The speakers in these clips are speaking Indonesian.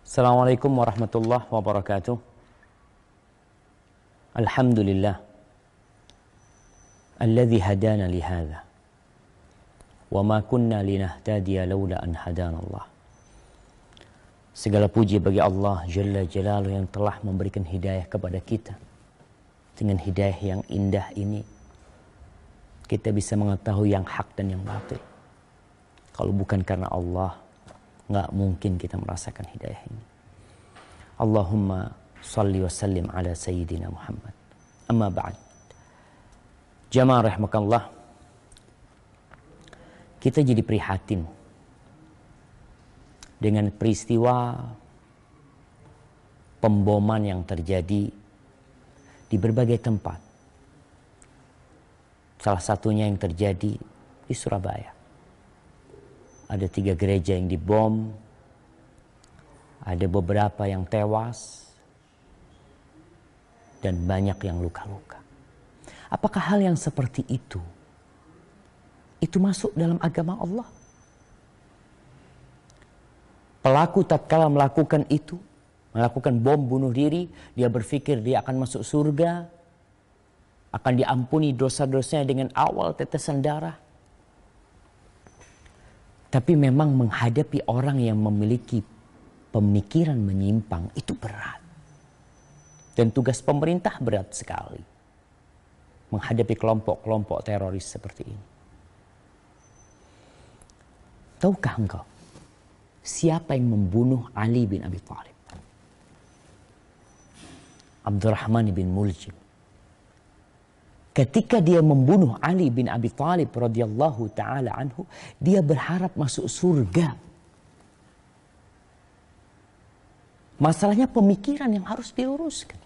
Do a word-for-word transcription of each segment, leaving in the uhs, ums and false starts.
Assalamualaikum warahmatullahi wabarakatuh. Alhamdulillah alladzi hadana li hadza wa ma kunna linahtadiya laula an hadana Allah. Segala puji bagi Allah Jalla Jalaluhu yang telah memberikan hidayah kepada kita. Dengan hidayah yang indah ini kita bisa mengetahui yang hak dan yang batil. Kalau bukan karena Allah, nggak mungkin kita merasakan hidayah ini. Allahumma salli wa sallim ala Sayyidina Muhammad. Amma ba'd. Jamaah rahimakallah. Kita jadi prihatin dengan peristiwa pemboman yang terjadi di berbagai tempat. Salah satunya yang terjadi di Surabaya. Ada tiga gereja yang dibom, ada beberapa yang tewas, dan banyak yang luka-luka. Apakah hal yang seperti itu, itu masuk dalam agama Allah? Pelaku tatkala melakukan itu, melakukan bom bunuh diri, dia berpikir dia akan masuk surga, akan diampuni dosa-dosanya dengan awal tetesan darah. Tapi memang menghadapi orang yang memiliki pemikiran menyimpang itu berat. Dan tugas pemerintah berat sekali menghadapi kelompok-kelompok teroris seperti ini. Tahukah engkau siapa yang membunuh Ali bin Abi Thalib? Abdurrahman bin Muljim. Ketika dia membunuh Ali bin Abi Thalib radhiyallahu taala anhu, dia berharap masuk surga. Masalahnya pemikiran yang harus diluruskan.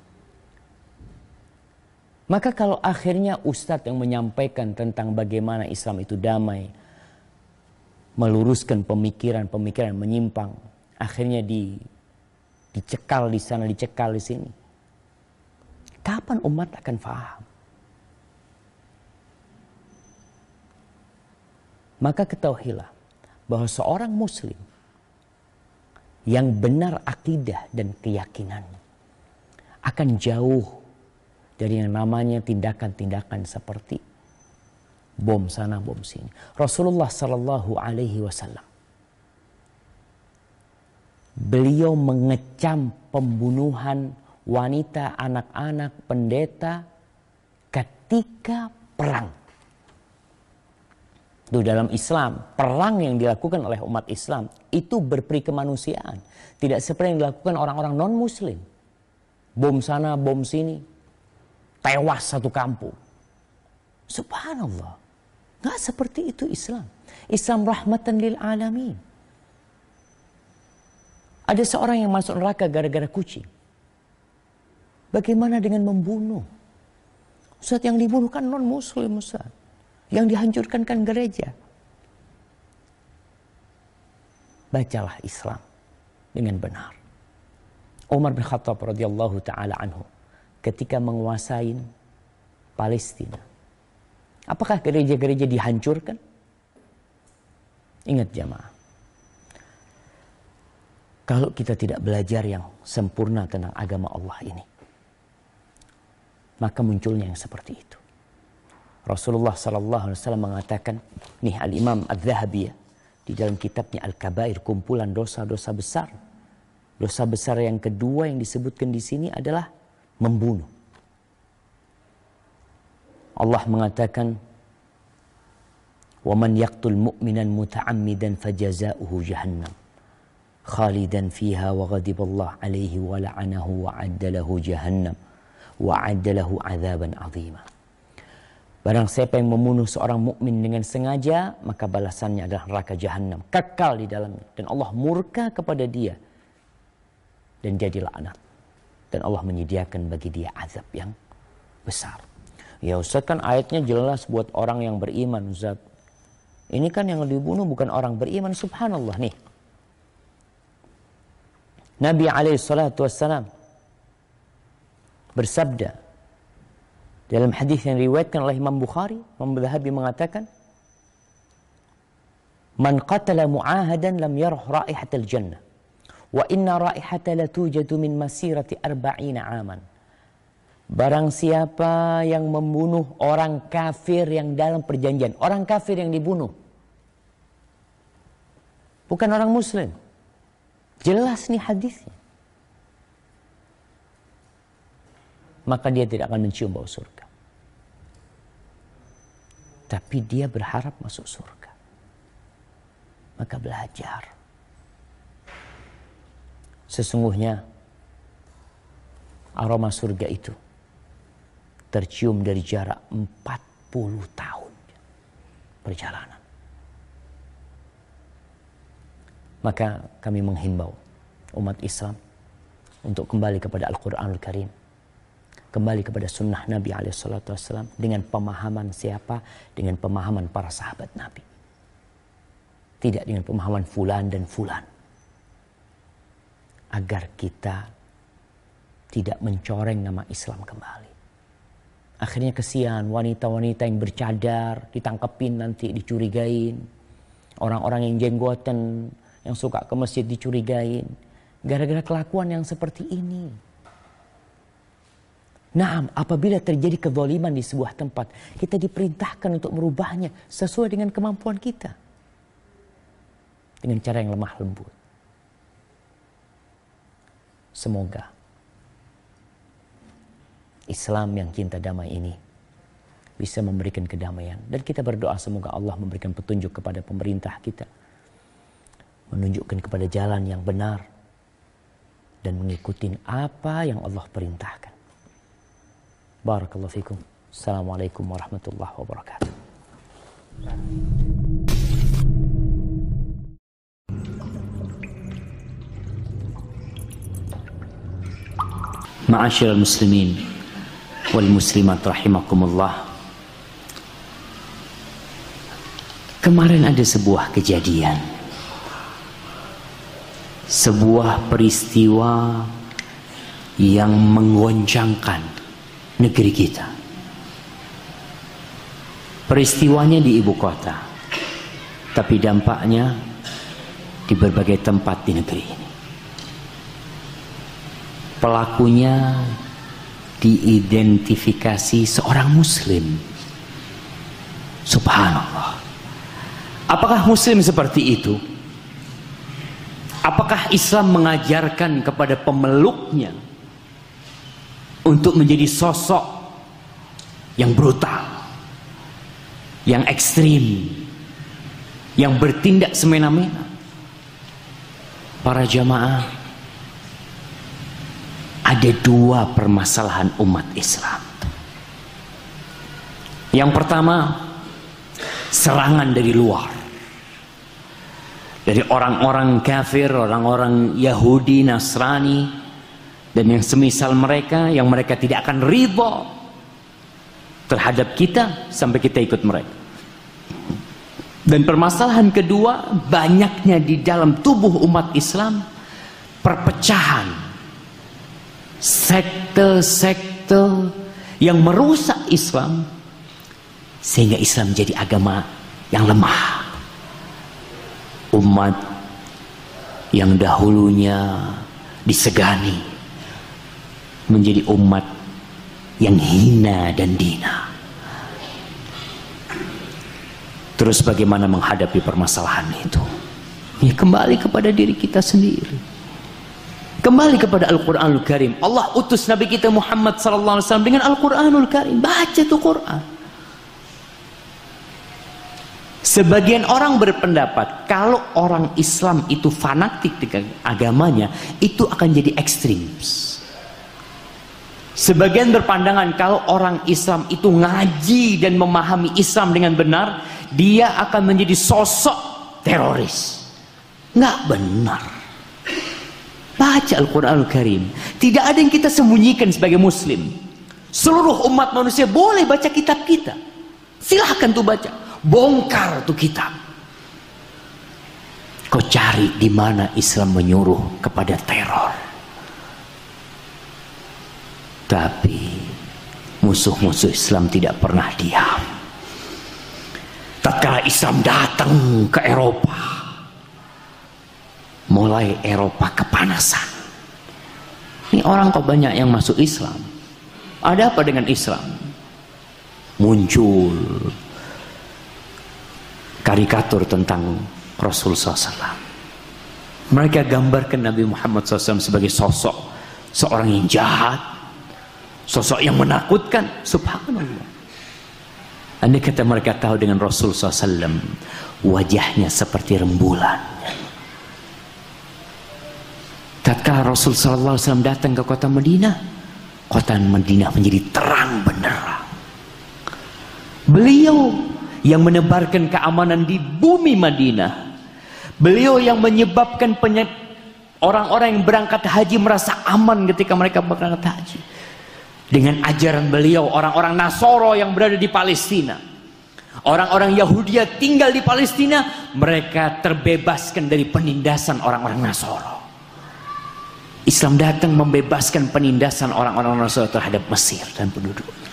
Maka kalau akhirnya ustadz yang menyampaikan tentang bagaimana Islam itu damai, meluruskan pemikiran-pemikiran menyimpang, akhirnya di, dicekal di sana, dicekal di sini. Kapan umat akan faham? Maka ketahuilah bahwa seorang muslim yang benar akidah dan keyakinannya akan jauh dari yang namanya tindakan-tindakan seperti bom sana bom sini. Rasulullah Sallallahu Alaihi Wasallam beliau mengecam pembunuhan wanita, anak-anak, pendeta ketika perang. Itu dalam Islam, perang yang dilakukan oleh umat Islam itu berperi kemanusiaan. Tidak seperti yang dilakukan orang-orang non-muslim. Bom sana, bom sini. Tewas satu kampung. Subhanallah. Nggak seperti itu Islam. Islam rahmatan lil alamin. Ada seorang yang masuk neraka gara-gara kucing. Bagaimana dengan membunuh? Ustaz, yang dibunuh kan non-muslim, Ustaz. Yang dihancurkan kan gereja. Bacalah Islam dengan benar. Umar bin Khattab radhiyallahu taala anhu ketika menguasai Palestina, apakah gereja-gereja dihancurkan? Ingat jamaah, kalau kita tidak belajar yang sempurna tentang agama Allah ini, maka munculnya yang seperti itu. Rasulullah Sallallahu Alaihi Wasallam mengatakan, nih Al-Imam Al-Zahabi ya, di dalam kitabnya Al-Kabair, kumpulan dosa-dosa besar. Dosa besar yang kedua yang disebutkan di sini adalah membunuh. Allah mengatakan, وَمَنْ يَقْتُلْ مُؤْمِنًا مُتَعَمِّدًا فَجَزَاؤُهُ جَهَنَّمْ خَالِدًا فِيهَا وَغَضِبَ اللَّهُ عَلَيْهِ وَلَعَنَهُ وَعَدَّ لَهُ جَهَنَّمْ وَعَدَّ لَهُ عَذَابًا عَظِيمًا. Barang siapa yang membunuh seorang mukmin dengan sengaja, maka balasannya adalah neraka jahanam, kekal di dalamnya, dan Allah murka kepada dia dan dia dilaknat, dan Allah menyediakan bagi dia azab yang besar. Ya Ustaz, kan ayatnya jelas buat orang yang beriman, Ustaz. Ini kan yang dibunuh bukan orang beriman. Subhanallah nih. Nabi alaihi salatu wassalam bersabda dalam hadis yang diriwayatkan oleh Imam Bukhari, Imam Zahabi mengatakan, "Man qatala mu'ahadan lam yarah raihatal jannah, Wa inna raihata latujadu min masirati arba'ina aman. Barang siapa yang membunuh orang kafir yang dalam perjanjian, orang kafir yang dibunuh, bukan orang muslim. Jelas nih hadisnya. Maka dia tidak akan mencium bau surga. Tapi dia berharap masuk surga. Maka belajar. Sesungguhnya aroma surga itu tercium dari jarak empat puluh tahun perjalanan. Maka kami menghimbau umat Islam untuk kembali kepada Al-Quranul Karim, kembali kepada sunnah Nabi alaihi salatu wassalam dengan pemahaman siapa? Dengan pemahaman para sahabat Nabi. Tidak dengan pemahaman fulan dan fulan. Agar kita tidak mencoreng nama Islam kembali. Akhirnya kesian wanita-wanita yang bercadar, ditangkepin nanti, dicurigain. Orang-orang yang jenggoten, yang suka ke masjid dicurigain. Gara-gara kelakuan yang seperti ini. Naam, apabila terjadi kezaliman di sebuah tempat, kita diperintahkan untuk merubahnya sesuai dengan kemampuan kita. Dengan cara yang lemah lembut. Semoga Islam yang cinta damai ini bisa memberikan kedamaian. Dan kita berdoa semoga Allah memberikan petunjuk kepada pemerintah kita. Menunjukkan kepada jalan yang benar. Dan mengikuti apa yang Allah perintahkan. Barakallahu fikum. Assalamualaikum warahmatullahi wabarakatuh. Ma'asyiral muslimin wal muslimat rahimakumullah. Kemarin ada sebuah kejadian, sebuah peristiwa yang menggoncangkan negeri kita. Peristiwanya di ibu kota, tapi dampaknya di berbagai tempat di negeri ini. Pelakunya diidentifikasi seorang muslim. Subhanallah. Apakah muslim seperti itu? Apakah Islam mengajarkan kepada pemeluknya untuk menjadi sosok yang brutal, yang ekstrim, yang bertindak semena-mena? Para jamaah, ada dua permasalahan umat Islam. Yang pertama, serangan dari luar. Dari orang-orang kafir, orang-orang Yahudi, Nasrani, dan yang semisal mereka, yang mereka tidak akan ridha terhadap kita sampai kita ikut mereka. Dan permasalahan kedua, banyaknya di dalam tubuh umat Islam perpecahan, sekte-sekte yang merusak Islam sehingga Islam menjadi agama yang lemah. Umat yang dahulunya disegani menjadi umat yang hina dan dina. Terus bagaimana menghadapi permasalahan itu? Ya, kembali kepada diri kita sendiri. Kembali kepada Al-Quranul Karim. Allah utus Nabi kita Muhammad sallallahu alaihi wasallam dengan Al-Quranul Karim. Baca tuh Quran. Sebagian orang berpendapat kalau orang Islam itu fanatik dengan agamanya, itu akan jadi ekstrim. Sebagian berpandangan kalau orang Islam itu ngaji dan memahami Islam dengan benar, dia akan menjadi sosok teroris. Nggak benar. Baca Al-Quranul Karim. Tidak ada yang kita sembunyikan sebagai muslim. Seluruh umat manusia boleh baca kitab kita. Silahkan tuh baca. Bongkar tuh kitab. Kau cari di mana Islam menyuruh kepada teror. Tapi musuh-musuh Islam tidak pernah diam. Tatkala Islam datang ke Eropa, mulai Eropa kepanasan. Ini orang kok banyak yang masuk Islam. Ada apa dengan Islam? Muncul karikatur tentang Rasul sallallahu alaihi wasallam. Mereka gambarkan Nabi Muhammad sallallahu alaihi wasallam sebagai sosok seorang yang jahat, sosok yang menakutkan. Subhanallah. Andai kata mereka tahu dengan Rasul sallallahu alaihi wasallam, wajahnya seperti rembulan. Tatkala Rasul sallallahu alaihi wasallam datang ke kota Madinah, kota Madinah menjadi terang benderang. Beliau yang menebarkan keamanan di bumi Madinah. Beliau yang menyebabkan orang-orang yang berangkat haji merasa aman ketika mereka berangkat haji. Dengan ajaran beliau, orang-orang Nasoro yang berada di Palestina, orang-orang Yahudi tinggal di Palestina, mereka terbebaskan dari penindasan orang-orang Nasoro. Islam datang membebaskan penindasan orang-orang Nasoro terhadap Mesir dan penduduknya.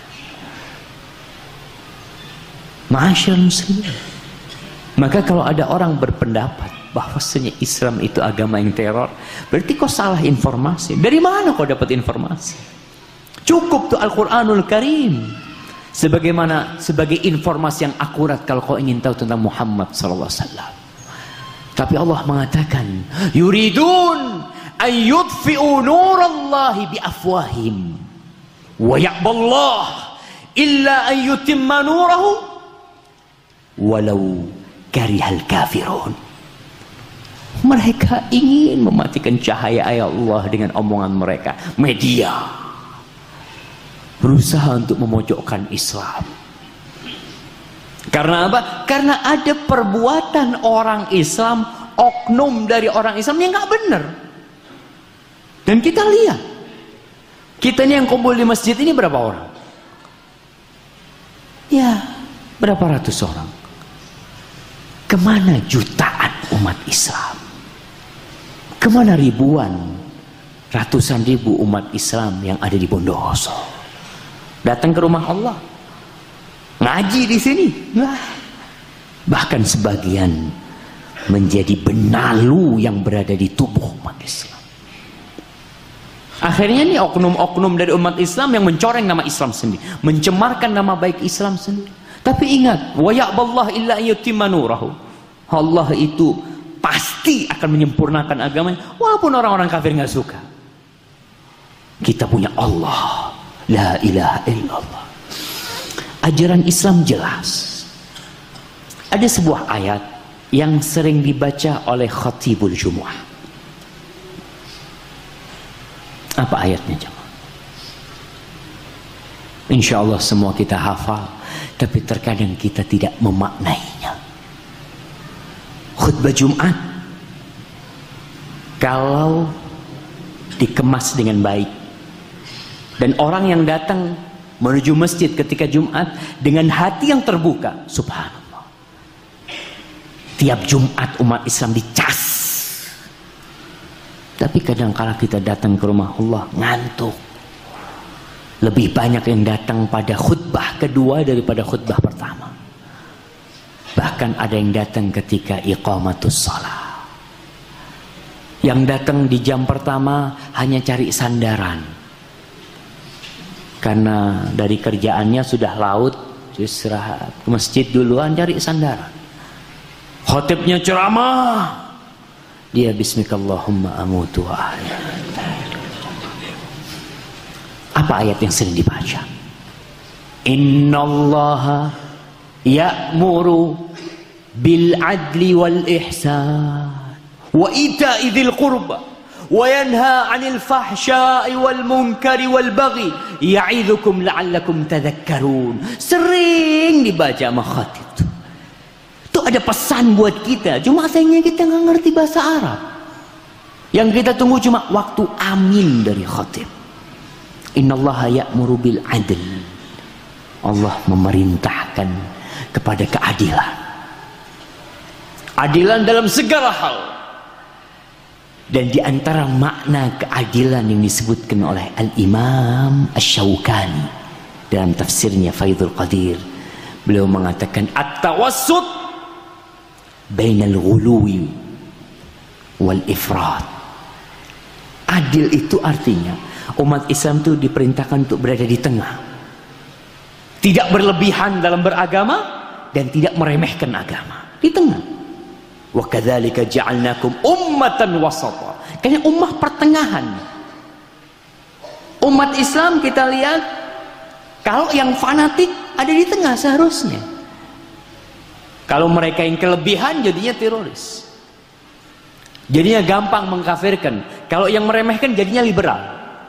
Ma'asyiral muslimin. Maka kalau ada orang berpendapat bahwasanya Islam itu agama yang teror, berarti kau salah informasi. Dari mana kau dapat informasi? Cukup tuh Al-Quranul Karim sebagaimana sebagai informasi yang akurat kalau kau ingin tahu tentang Muhammad sallallahu alaihi wasallam. Tapi Allah mengatakan, yuridun an yudfi'u nurallahi biafwahim wa ya'ballah illa an yutimma nurahu walau karihal kafirun. Mereka ingin mematikan cahaya ayat Allah dengan omongan mereka. Media berusaha untuk memojokkan Islam. Karena apa? Karena ada perbuatan orang Islam, oknum dari orang Islam yang nggak benar. Dan kita lihat, kita ini yang kumpul di masjid ini berapa orang? Ya, berapa ratus orang. Kemana jutaan umat Islam? Kemana ribuan, ratusan ribu umat Islam yang ada di Bondowoso? Datang ke rumah Allah, ngaji di sini. Nah, bahkan sebagian menjadi benalu yang berada di tubuh umat Islam. Akhirnya ini oknum-oknum dari umat Islam yang mencoreng nama Islam sendiri, mencemarkan nama baik Islam sendiri. Tapi ingat, wa ya'ballah illa yutimma nurahu. Allah itu pasti akan menyempurnakan agamanya walaupun orang-orang kafir nggak suka. Kita punya Allah, la ilaha illallah. Ajaran Islam jelas. Ada sebuah ayat yang sering dibaca oleh khatibul Jumu'ah. Apa ayatnya jemaah? Insya Allah semua kita hafal, tapi terkadang kita tidak memaknainya. Khutbah Jumat kalau dikemas dengan baik dan orang yang datang menuju masjid ketika Jumat dengan hati yang terbuka, subhanallah, tiap Jumat umat Islam dicas. Tapi kadang kala kita datang ke rumah Allah ngantuk. Lebih banyak yang datang pada khutbah kedua daripada khutbah pertama. Bahkan ada yang datang ketika iqamatus shalah. Yang datang di jam pertama hanya cari sandaran. Karena dari kerjaannya sudah laut, istirahat ke masjid duluan cari sandaran. Khotibnya ceramah, dia bismikallahumma amutu wa ahya. Apa ayat yang sering dibaca? Innallaha ya'muru bil adli wal ihsan wa ita'i dzil qurba wa yanha 'anil fahsya'i wal munkari wal baghi ya'idzukum la'allakum tadhakkarun. Sering dibaca sama khatib itu. Itu ada pesan buat kita. Cuma sayangnya kita nggak ngerti bahasa Arab. Yang kita tunggu cuma waktu amin dari khatib. Innallaha ya'muru bil adl. Allah memerintahkan kepada keadilan. Adilan dalam segala hal. Dan di antara makna keadilan yang disebutkan oleh Al-Imam Asy-Syaukani dalam tafsirnya Faidul Qadir, beliau mengatakan at-tawassut bainal ghuluwi wal ifrat. Adil itu artinya umat Islam itu diperintahkan untuk berada di tengah, tidak berlebihan dalam beragama dan tidak meremehkan agama, di tengah. Wa kadzalika ja'alnakum ummatan wasata. Kayaknya ummah pertengahan. Umat Islam kita lihat, kalau yang fanatik ada di tengah seharusnya. Kalau mereka yang kelebihan jadinya teroris, jadinya gampang mengkafirkan. Kalau yang meremehkan jadinya liberal,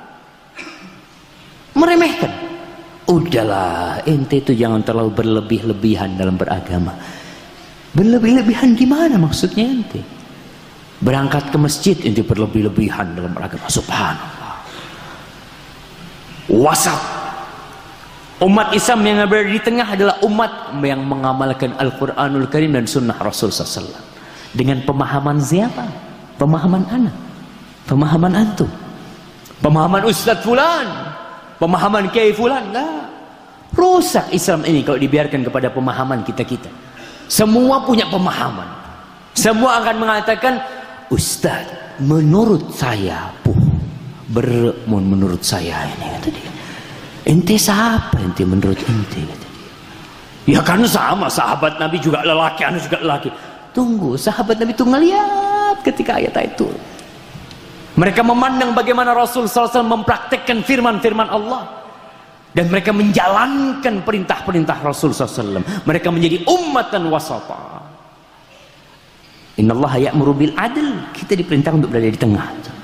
meremehkan. Udahlah, ente itu jangan terlalu berlebih-lebihan dalam beragama. Berlebih-lebihan gimana maksudnya ente? Berangkat ke masjid ente berlebih-lebihan dalam beragama. Subhanallah. Wasat. Umat Islam yang berada di tengah adalah umat yang mengamalkan Al-Quranul Karim dan Sunnah Rasul sallallahu alaihi wasallam. Dengan pemahaman siapa? Pemahaman anak, pemahaman antum, pemahaman Ustadz Fulan, pemahaman Kiai Fulan. Enggak. Rusak Islam ini kalau dibiarkan kepada pemahaman kita-kita. Semua punya pemahaman. Semua akan mengatakan, Ustadz, menurut saya, puh, ber, menurut saya ini, kata dia. Ente siapa ente menurut ente? Kata dia. Ya kan sama, sahabat Nabi juga lelaki, anu juga lelaki. Tunggu, sahabat Nabi itu ngeliat ketika ayat itu. Mereka memandang bagaimana Rasul sallallahu alaihi wasallam mempraktekkan firman-firman Allah. Dan mereka menjalankan perintah-perintah Rasul sallallahu alaihi wasallam. Mereka menjadi ummatan wasata. Innallaha ya'muru bil adl. Kita diperintah untuk berada di tengah.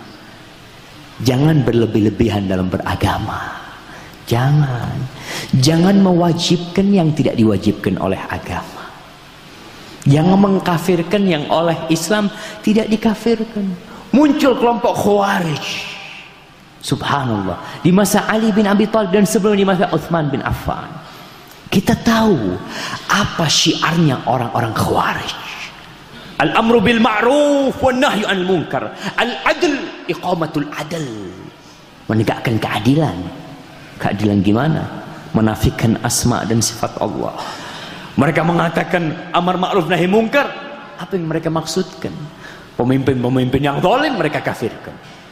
Jangan berlebih-lebihan dalam beragama. Jangan. Jangan mewajibkan yang tidak diwajibkan oleh agama. Jangan mengkafirkan yang oleh Islam tidak dikafirkan. Muncul kelompok Khawarij. Subhanallah, di masa Ali bin Abi Thalib dan sebelum di masa Utsman bin Affan. Kita tahu apa syiarnya orang-orang Khawarij. Al-amru bil ma'ruf wan nahyu 'anil munkar. Al-adl iqamatul adl. Menegakkan keadilan. Keadilan gimana? Menafikan asma dan sifat Allah. Mereka mengatakan amar ma'ruf nahi munkar. Apa yang mereka maksudkan? Pemimpin-pemimpin yang zalim mereka kafirkan.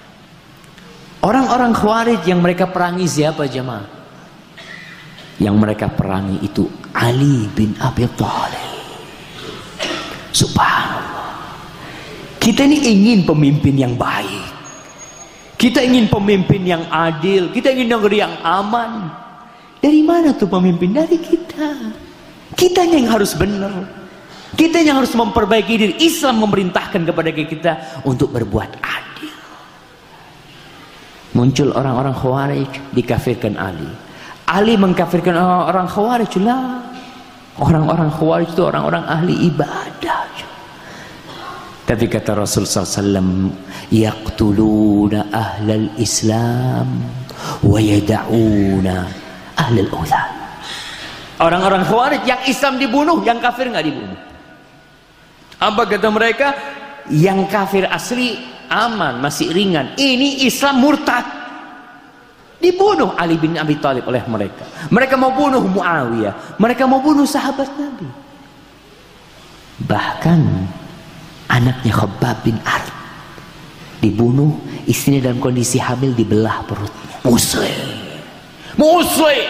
Orang-orang Khawarij yang mereka perangi siapa jemaah? Yang mereka perangi itu Ali bin Abi Thalib. Subhanallah. Kita ini ingin pemimpin yang baik. Kita ingin pemimpin yang adil. Kita ingin negeri yang aman. Dari mana tuh pemimpin? Dari kita. Kita yang harus benar. Kita yang harus memperbaiki diri. Islam memerintahkan kepada kita untuk berbuat adil. Muncul orang-orang Khawarij, dikafirkan Ali. Ali mengkafirkan orang-orang Khawarij. Lah, orang-orang Khawarij itu orang-orang ahli ibadah. Tapi kata Rasul sallallahu alaihi wasallam, yaqtuluna ahlal Islam wa yada'una ahlal awthan. Orang-orang Khawarij yang Islam dibunuh, yang kafir nggak dibunuh. Apa kata mereka? Yang kafir asli aman, masih ringan. Ini Islam murtad. Dibunuh Ali bin Abi Thalib oleh mereka. Mereka mau bunuh Muawiyah. Mereka mau bunuh sahabat Nabi. Bahkan anaknya Khabbab bin Ard dibunuh, istrinya dalam kondisi hamil dibelah perutnya. Muslim. Muslim.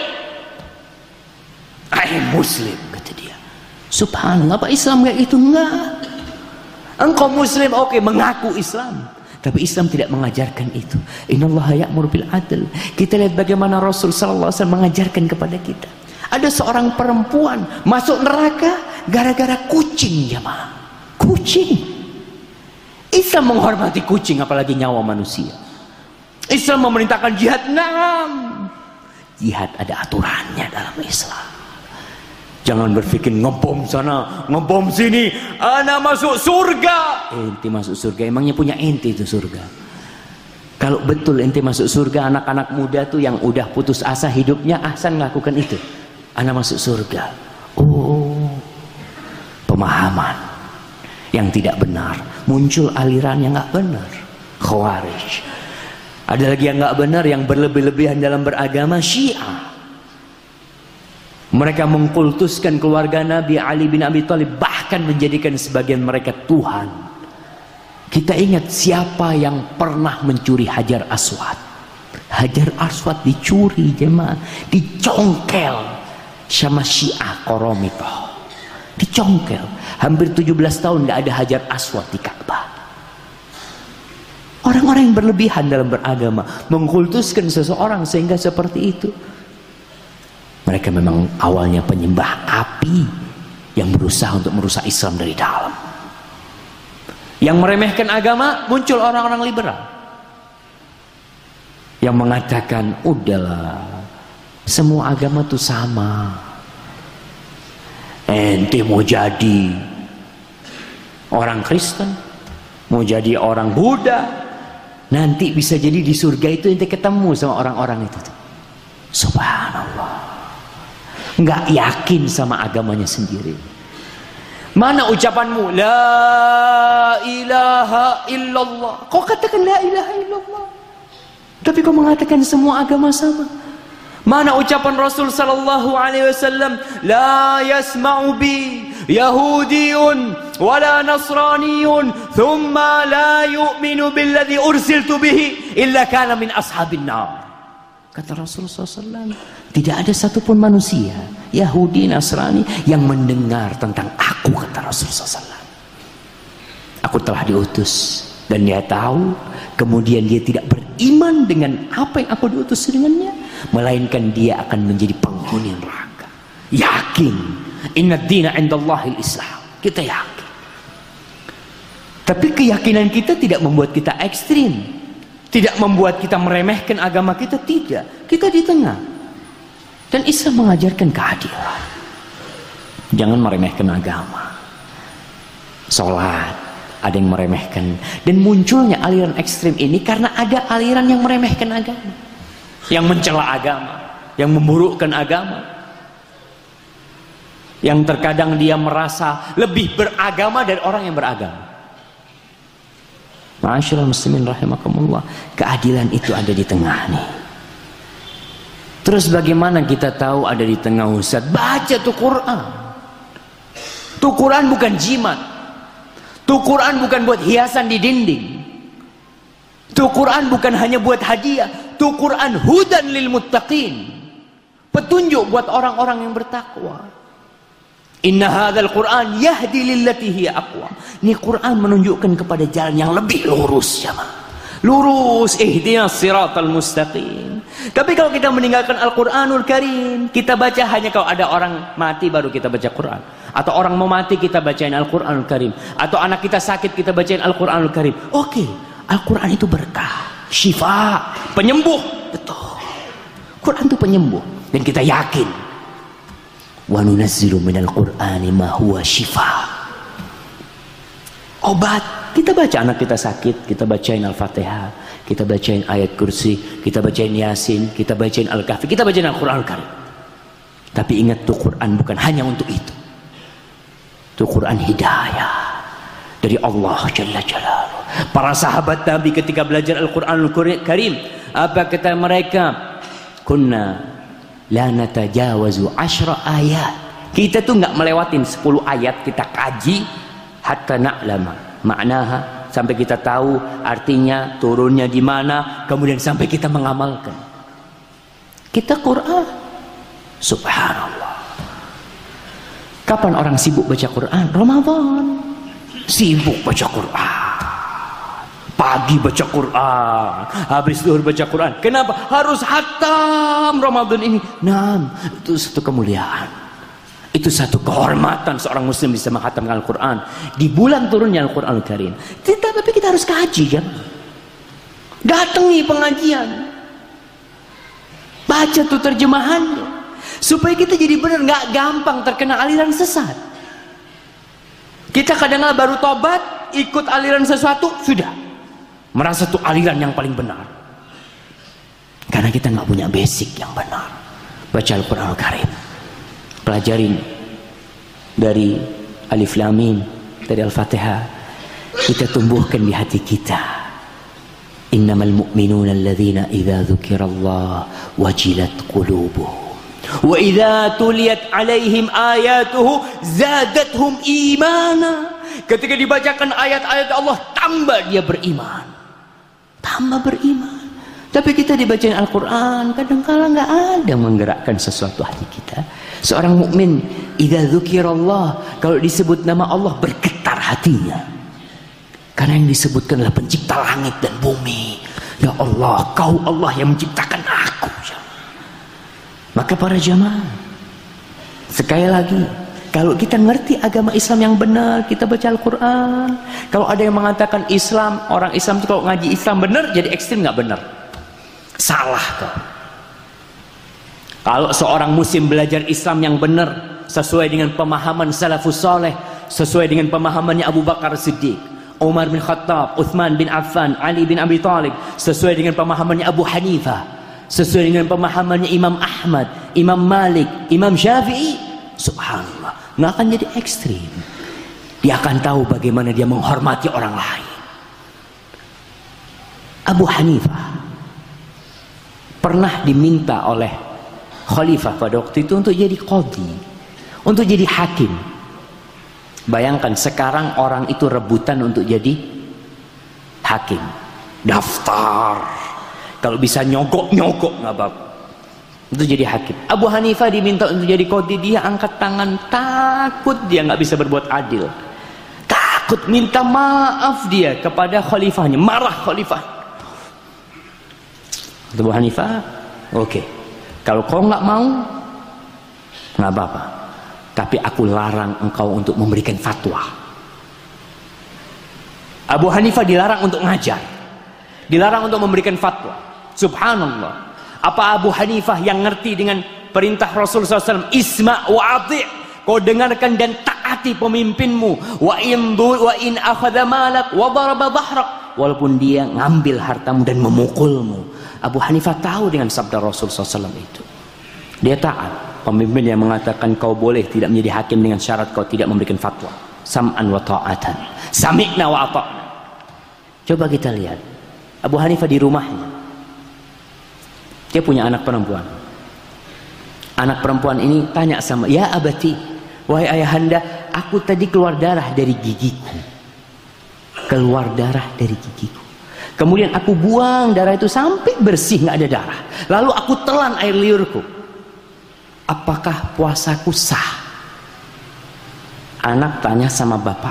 I am Muslim, kata dia. Subhanallah, apa Islam kayak itu? Enggak. Engkau Muslim, oke, okay, mengaku Islam, tapi Islam tidak mengajarkan itu. Innallaha ya'muru bil adl. Kita lihat bagaimana Rasul sallallahu alaihi wasallam mengajarkan kepada kita. Ada seorang perempuan masuk neraka gara-gara kucing, jemaah. Kucing. Islam menghormati kucing, apalagi nyawa manusia. Islam memerintahkan jihad. Naam. Jihad ada aturannya dalam Islam. Jangan berpikir ngebom sana, ngebom sini, ana masuk surga. Ente masuk surga, emangnya punya ente itu surga? Kalau betul ente masuk surga, anak-anak muda tuh yang udah putus asa hidupnya, ahsan lakukan itu. Ana masuk surga. Oh, pemahaman yang tidak benar. Muncul aliran yang nggak benar. Khawarij. Ada lagi yang nggak benar, yang berlebih-lebihan dalam beragama, Syiah. Mereka mengkultuskan keluarga Nabi Ali bin Abi Thalib, bahkan menjadikan sebagian mereka Tuhan. Kita ingat siapa yang pernah mencuri Hajar Aswad. Hajar Aswad dicuri jemaah, dicongkel sama Syiah Qaramithah. Dicongkel. Hampir tujuh belas tahun tidak ada Hajar Aswad di Ka'bah. Orang-orang yang berlebihan dalam beragama mengkultuskan seseorang sehingga seperti itu. Mereka memang awalnya penyembah api yang berusaha untuk merusak Islam dari dalam. Yang meremehkan agama, muncul orang-orang liberal yang mengatakan, udahlah, semua agama itu sama. Ente mau jadi orang Kristen, mau jadi orang Buddha, nanti bisa jadi di surga itu ente ketemu sama orang-orang itu. Subhanallah, nggak yakin sama agamanya sendiri. Mana ucapanmu? La ilaha illallah. Kau katakan la ilaha illallah, tapi kau mengatakan semua agama sama. Mana ucapan Rasul sallallahu alaihi wasallam? La yasma'u bi yahudiyun wala nasraniyun thumma la yu'minu billadhi ursiltu bihi illa kana min ashabin nar. Kata Rasul sallallahu alaihi wasallam, tidak ada satupun manusia Yahudi, Nasrani yang mendengar tentang aku, kata Rasul sallallahu alaihi wasallam. Aku telah diutus dan dia tahu, kemudian dia tidak beriman dengan apa yang aku diutus dengannya, melainkan dia akan menjadi penghuni neraka. Yakin, inna dina indallahil Islam. Kita yakin. Tapi keyakinan kita tidak membuat kita ekstrim, tidak membuat kita meremehkan agama kita, tidak. Kita di tengah. Dan Islam mengajarkan keadilan. Jangan meremehkan agama. Sholat, ada yang meremehkan. Dan munculnya aliran ekstrim ini karena ada aliran yang meremehkan agama, yang mencela agama, yang memburukkan agama, yang terkadang dia merasa lebih beragama dari orang yang beragama. Ma'asyiral muslimin rahimakumullah, keadilan itu ada di tengah nih. Terus bagaimana kita tahu ada di tengah, Ustaz? Baca tuh Quran. Tuh Quran bukan jimat. Tuh Quran bukan buat hiasan di dinding. Tuh Quran bukan hanya buat hadiah. Tuh Quran hudan lil muttaqin, petunjuk buat orang-orang yang bertakwa. Inna hadzal Quran yahdi lillati hiya aqwam. Ini Quran menunjukkan kepada jalan yang lebih lurus, jemaah. Lurus, ihdinas siratal mustaqim. Tapi kalau kita meninggalkan Al-Qur'anul Karim, kita baca hanya kalau ada orang mati baru kita baca Quran, atau orang mau mati kita bacain Al-Qur'anul Karim, atau anak kita sakit kita bacain Al-Qur'anul Karim. Oke, Al-Quran itu berkah, syifa, penyembuh. Betul, Quran itu penyembuh. Dan kita yakin, wa nunazzilu minal Qur'ani ma huwa syifa, obat. Kita baca, anak kita sakit, kita bacain Al-Fatihah, kita bacain ayat kursi, kita bacain Yasin, kita bacain Al-Kahfi, kita bacain Al-Quran Al-Karim. Tapi ingat, tuh Quran bukan hanya untuk itu. Tuh Quran hidayah dari Allah Jalla Jalaluhu. Para sahabat Nabi ketika belajar Al-Quran Al-Karim, apa kata mereka? Kunna la natajawazu asyra ayat. Kita tuh nggak melewatin sepuluh ayat, kita kaji hatta na'lama maknaha, sampai kita tahu artinya, turunnya di mana, kemudian sampai kita mengamalkan. Kita Quran, subhanallah. Kapan orang sibuk baca Quran? Ramadan. Sibuk baca Quran. Pagi baca Quran, habis zuhur baca Quran. Kenapa? Harus hatam Ramadan ini. Nah, itu satu kemuliaan. Itu satu kehormatan seorang muslim bisa menghatamkan Al-Quran di bulan turunnya Al-Quran Al-Karim. Tapi kita harus kaji, kan? Datangi pengajian, baca tuh terjemahannya, supaya kita jadi benar, nggak gampang terkena aliran sesat. Kita kadang-kadang baru tobat, ikut aliran sesuatu, sudah merasa tuh aliran yang paling benar, karena kita nggak punya basic yang benar. Baca Al-Quran Al-Karim, pelajarin dari Alif Lam Mim, dari Al-Fatihah, kita tumbuhkan di hati kita. Innamal mu'minuna alladzina idza dzukirallah wajilat qulubuhum wa idza tuliyat alaihim ayatuhu zadatuhum imana. Ketika dibacakan ayat-ayat Allah, tambah dia beriman, tambah beriman. Tapi kita dibacain Al-Quran, kadang-kala nggak ada menggerakkan sesuatu hati kita. Seorang mukmin, idza dzukirallah, kalau disebut nama Allah bergetar hatinya. Karena yang disebutkan adalah pencipta langit dan bumi. Ya Allah, Kau Allah yang menciptakan aku. Maka para jamaah, sekali lagi, kalau kita ngerti agama Islam yang benar, kita baca Al-Quran. Kalau ada yang mengatakan Islam, orang Islam itu kalau ngaji Islam benar, jadi ekstrim nggak benar. Salah kau. Kalau seorang muslim belajar Islam yang benar, sesuai dengan pemahaman salafus saleh, sesuai dengan pemahamannya Abu Bakar Siddiq, Umar bin Khattab, Uthman bin Affan, Ali bin Abi Thalib, sesuai dengan pemahamannya Abu Hanifah, sesuai dengan pemahamannya Imam Ahmad, Imam Malik, Imam Syafi'i, subhanallah, nggak akan jadi ekstrim. Dia akan tahu bagaimana dia menghormati orang lain. Abu Hanifah pernah diminta oleh khalifah pada waktu itu untuk jadi qadhi, untuk jadi hakim. Bayangkan sekarang orang itu rebutan untuk jadi hakim, daftar, kalau bisa nyogok-nyogok nggak apa-apa, untuk jadi hakim. Abu Hanifah diminta untuk jadi qadhi, dia angkat tangan, takut dia nggak bisa berbuat adil, takut, minta maaf dia kepada khalifahnya, marah khalifah. Abu Hanifah, oke, okay, kalau kau nggak mau, nggak apa-apa, tapi aku larang engkau untuk memberikan fatwa. Abu Hanifah dilarang untuk ngajar, dilarang untuk memberikan fatwa. Subhanallah. Apa Abu Hanifah yang ngerti dengan perintah Rasulullah shallallahu alaihi wasallam, isma' wa ati', kau dengarkan dan taati pemimpinmu, wa in wa in akhadha malak wa daraba dhahrak, walaupun dia ngambil hartamu dan memukulmu. Abu Hanifah tahu dengan sabda Rasulullah shallallahu alaihi wasallam itu. Dia taat. Pemimpin yang mengatakan kau boleh tidak menjadi hakim dengan syarat kau tidak memberikan fatwa. Sam'an wa ta'atan. Sami'na wa ata'na. Coba kita lihat. Abu Hanifah di rumahnya. Dia punya anak perempuan. Anak perempuan ini tanya sama, ya abati, wahai ayahanda, aku tadi keluar darah dari gigiku. Keluar darah dari gigiku. Kemudian aku buang darah itu sampai bersih, nggak ada darah. Lalu aku telan air liurku. Apakah puasaku sah? Anak tanya sama bapak.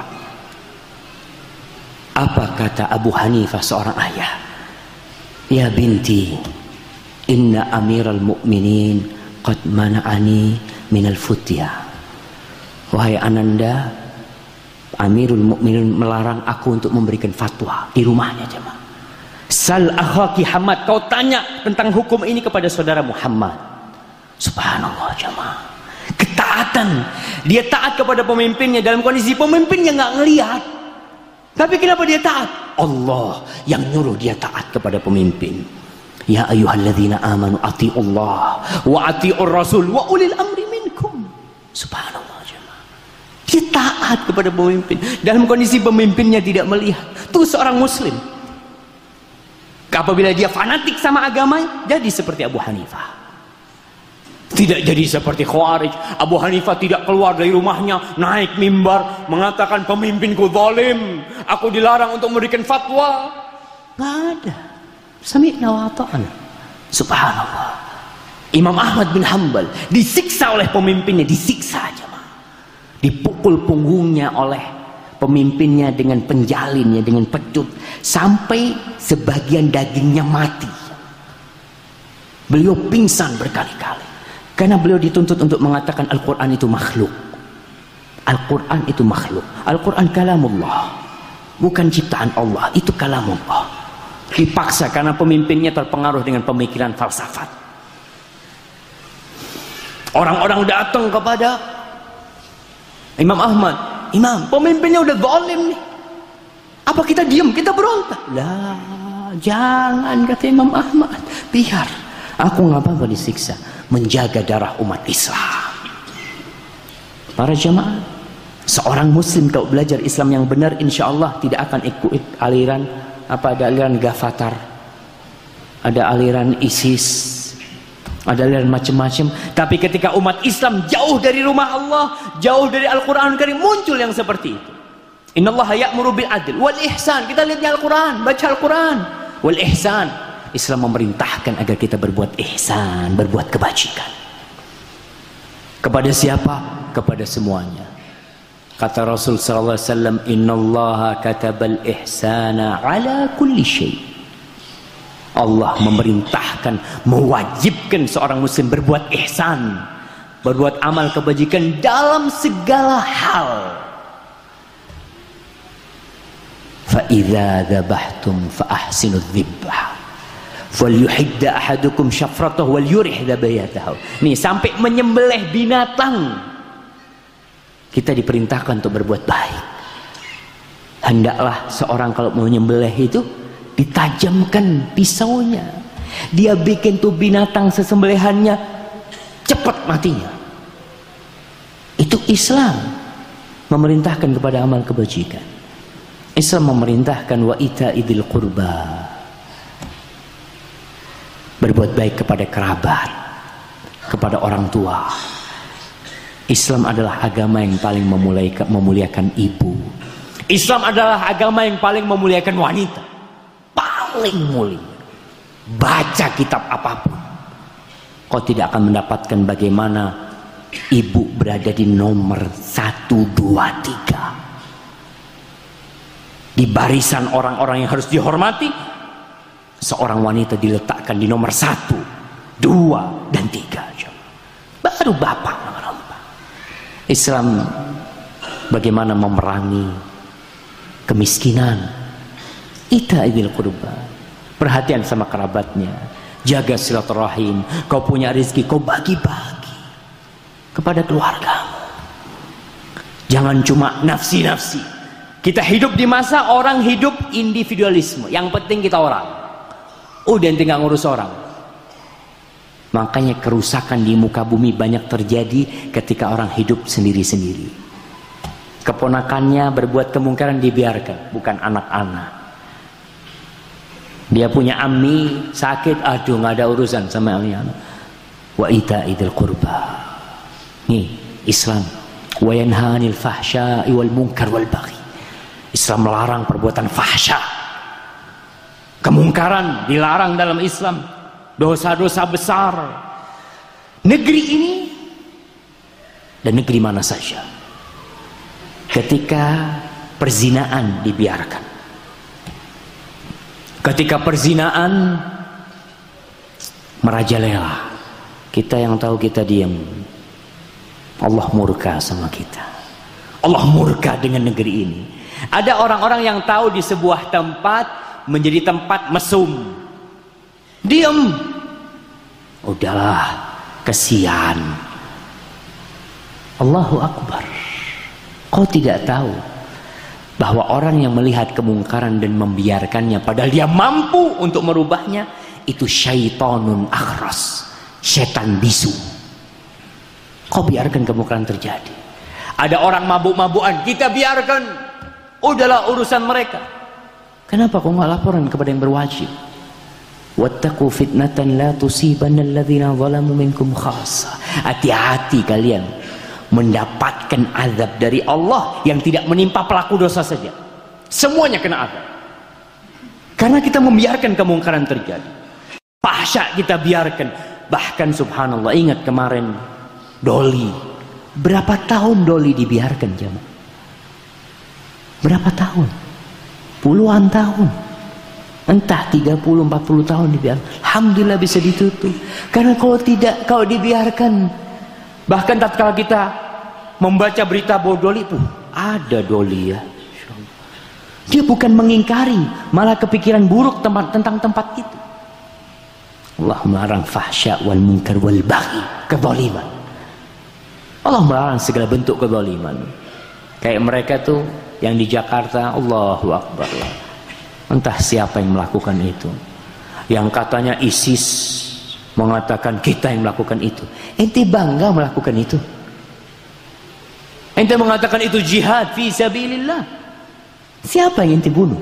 Apa kata Abu Hanifah seorang ayah? Ya binti, inna amiral mu'minin qad mana'ani minal futya. Wahai ananda, Amirul Mukminin melarang aku untuk memberikan fatwa di rumahnya jemaah. Sal akhaki Hamad, kau tanya tentang hukum ini kepada saudara Muhammad. Subhanallah jemaah. Ketaatan, dia taat kepada pemimpinnya dalam kondisi pemimpinnya nggak ngelihat. Tapi kenapa dia taat? Allah yang nyuruh dia taat kepada pemimpin. Ya ayyuhalladzina amanu ati'ullah wa ati'ur rasul wa ulil amri minkum. Subhanallah jemaah. Dia taat kepada pemimpin dalam kondisi pemimpinnya tidak melihat. Itu seorang muslim. Apabila dia fanatik sama agama, jadi seperti Abu Hanifah. Tidak jadi seperti Khawarij. Abu Hanifah tidak keluar dari rumahnya, naik mimbar mengatakan pemimpinku zalim, aku dilarang untuk memberikan fatwa. Nggak ada. Sami'na wa ata'na. Subhanallah. Imam Ahmad bin Hanbal disiksa oleh pemimpinnya, disiksa aja mah. Dipukul punggungnya oleh pemimpinnya dengan penjalinnya, dengan pecut, sampai sebagian dagingnya mati. Beliau pingsan berkali-kali karena beliau dituntut untuk mengatakan Al-Quran itu makhluk. Al-Quran itu makhluk. Al-Quran kalamullah, bukan ciptaan Allah, itu kalamullah. Dipaksa karena pemimpinnya terpengaruh dengan pemikiran falsafat. Orang-orang datang kepada Imam Ahmad, Imam, pemimpinnya udah zalim nih. Apa kita diam, kita berontak? Lah, jangan, kata Imam Ahmad. Biar, aku nggak apa-apa disiksa, menjaga darah umat Islam. Para jamaah, seorang muslim kalau belajar Islam yang benar, insya Allah tidak akan ikut aliran apa, ada aliran Ghafatar, ada aliran ISIS, ada aliran macam-macam. Tapi ketika umat Islam jauh dari rumah Allah, jauh dari Al-Quran Karim, muncul yang seperti itu. Innallaha ya'muru bil adl wal ihsan. Kita lihat di Al-Quran, baca Al-Quran. Wal ihsan. Islam memerintahkan agar kita berbuat ihsan, berbuat kebajikan. Kepada siapa? Kepada semuanya. Kata Rasul sallallahu alaihi wasallam, "Innallaha katabal ihsana ala kulli syai." Allah memerintahkan, mewajibkan seorang muslim berbuat ihsan, berbuat amal kebajikan dalam segala hal. Fa idza dzabhtum fa ahsinudz dzibhah falyuhidda ahadukum syafratahu wal yurih dhabayatahu. Nih, sampai menyembelih binatang kita diperintahkan untuk berbuat baik. Hendaklah seorang kalau mau menyembelih itu ditajamkan pisaunya. Dia bikin tuh binatang sesembelihannya cepat matinya. Itu Islam memerintahkan kepada amal kebajikan. Islam memerintahkan wa ita'idil qurba, berbuat baik kepada kerabat, kepada orang tua. Islam adalah agama yang paling memuliakan ibu. Islam adalah agama yang paling memuliakan wanita, paling mulia. Baca kitab apapun, kau tidak akan mendapatkan bagaimana ibu berada di nomor satu, dua, tiga di barisan orang-orang yang harus dihormati. Seorang wanita diletakkan di nomor satu, dua, dan tiga. Baru bapak nomor empat. Islam bagaimana memerangi kemiskinan. Ita'idil qurba, perhatian sama kerabatnya, jaga silaturahim. Kau punya rezeki, kau bagi-bagi kepada keluargamu. Jangan cuma nafsi-nafsi. Kita hidup di masa orang hidup individualisme. Yang penting kita orang. Udah tinggal ngurus orang. Makanya kerusakan di muka bumi banyak terjadi ketika orang hidup sendiri-sendiri. Keponakannya berbuat kemungkaran dibiarkan, bukan anak-anak. Dia punya ammi sakit, aduh nggak ada urusan sama ammi. Wa ita'idil qurba. Nih Islam. Wa yanha 'anil fahsya'i wal munkar wal baghi. Islam melarang perbuatan fahsya. Kemungkaran dilarang dalam Islam. Dosa-dosa besar. Negeri ini dan negeri mana saja, ketika perzinaan dibiarkan, ketika perzinaan merajalela, kita yang tahu kita diam, Allah murka sama kita. Allah murka dengan negeri ini. Ada orang-orang yang tahu di sebuah tempat menjadi tempat mesum, diam, udahlah, kesian. Allahu Akbar. Kau tidak tahu bahwa orang yang melihat kemungkaran dan membiarkannya padahal dia mampu untuk merubahnya, itu syaitonun akhras, setan bisu. Kau biarkan kemungkaran terjadi. Ada orang mabuk-mabukan, kita biarkan, udahlah urusan mereka. Kenapa kau nggak laporan kepada yang berwajib? Wattaqu fitnatan la tusibanna alladhina zalamu minkum khassa. Hati-hati kalian mendapatkan azab dari Allah yang tidak menimpa pelaku dosa saja. Semuanya kena azab. Karena kita membiarkan kemungkaran terjadi. Fahsya kita biarkan. Bahkan subhanallah, ingat kemarin Doli. Berapa tahun Doli dibiarkan jemaah? Berapa tahun? Puluhan tahun. Entah tiga puluh, empat puluh tahun dibiarkan. Alhamdulillah bisa ditutup. Karena kalau tidak, kalau dibiarkan, bahkan tatkala kita membaca berita bahwa Doli pun ada Doli ya, dia bukan mengingkari, malah kepikiran buruk tempat, tentang tempat itu. Allah melarang fahsya wal munkar wal baghi, kezaliman. Allah melarang segala bentuk kezaliman. Kayak mereka tuh yang di Jakarta, Allahu Akbar, entah siapa yang melakukan itu, yang katanya ISIS mengatakan kita yang melakukan itu. Ente bangga melakukan itu? Ente mengatakan itu jihad fi sabilillah. Siapa yang ente bunuh?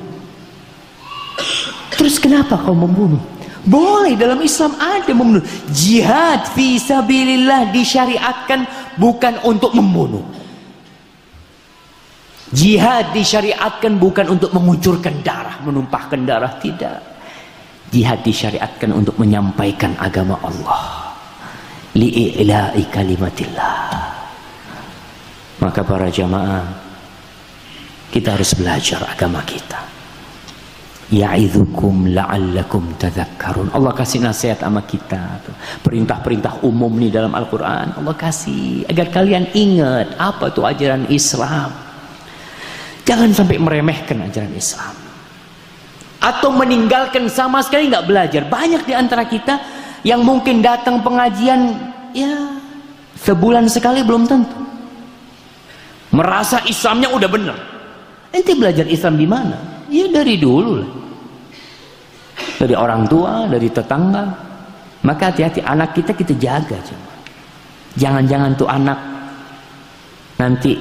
Terus kenapa kau membunuh? Boleh, dalam Islam ada membunuh. Jihad fi sabilillah disyariatkan bukan untuk membunuh. Jihad disyariatkan bukan untuk mengucurkan darah, menumpahkan darah, tidak. Jihad disyariatkan untuk menyampaikan agama Allah, li'i'la'i kalimatillah. Maka para jamaah, kita harus belajar agama kita. Ya'idzukum la'allakum tadhakkarun. Allah kasih nasihat sama kita, perintah-perintah umum nih dalam Al-Quran Allah kasih agar kalian ingat apa tuh ajaran Islam. Jangan sampai meremehkan ajaran Islam atau meninggalkan sama sekali, nggak belajar. Banyak di antara kita yang mungkin datang pengajian ya sebulan sekali belum tentu, merasa Islamnya udah benar. Ente belajar Islam di mana? Ya dari dulu lah, dari orang tua, dari tetangga. Maka hati-hati anak kita, kita jaga. Jangan-jangan tuh anak nanti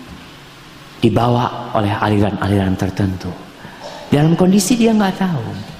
dibawa oleh aliran-aliran tertentu dalam kondisi dia nggak tahu.